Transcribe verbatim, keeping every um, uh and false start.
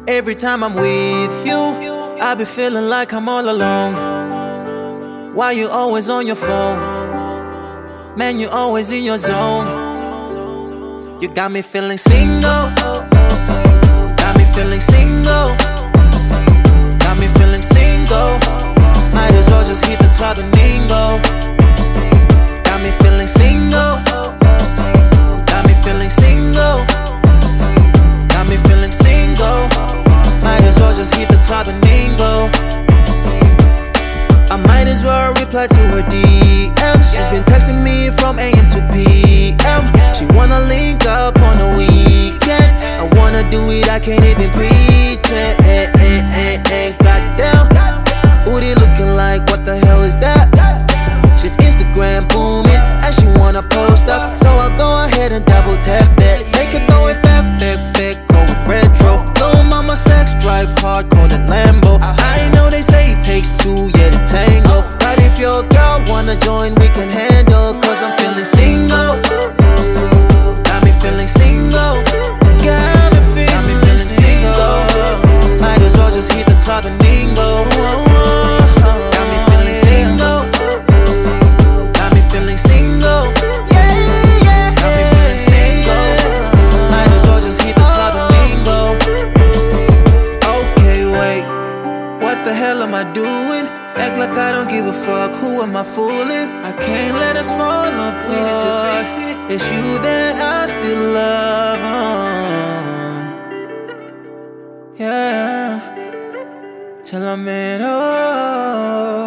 Every time I'm with you, I be feeling like I'm all alone. Why you always on your phone? Man, you always in your zone. You got me feeling single. Got me feeling single. Got me feeling single. Might as well just hit the club and mingle. Got me feeling single. Got me feeling single. Got me feeling single. Might as well just hit the club and mingle. I might as well reply to her D Ms. She's been texting me from A M to P M. She wanna link up on the weekend. I wanna do it, I can't even pretend. Goddamn, booty looking like, what the hell is that? She's Instagram booming, and she wanna post up. So I'll go ahead and double tap that. Make her throw it back, back, back, go retro. Little mama sex drive hard, call it Lambo. I know they say it takes two, yeah, to tango. But if your girl wanna join, we can handle. Cause I'm feeling single. Got me feeling single. Got me feeling, Got me feeling single. Might as well just hit the club and mingle. Got me feeling single. Got me feeling single. Yeah, yeah. Got me feeling single. Might as well just hit the club and mingle. Okay, wait. What the hell am I doing? Act like I don't give a fuck, who am I fooling? I can't let us fall apart. It's you that I still love, uh. Yeah. Till I'm in, oh.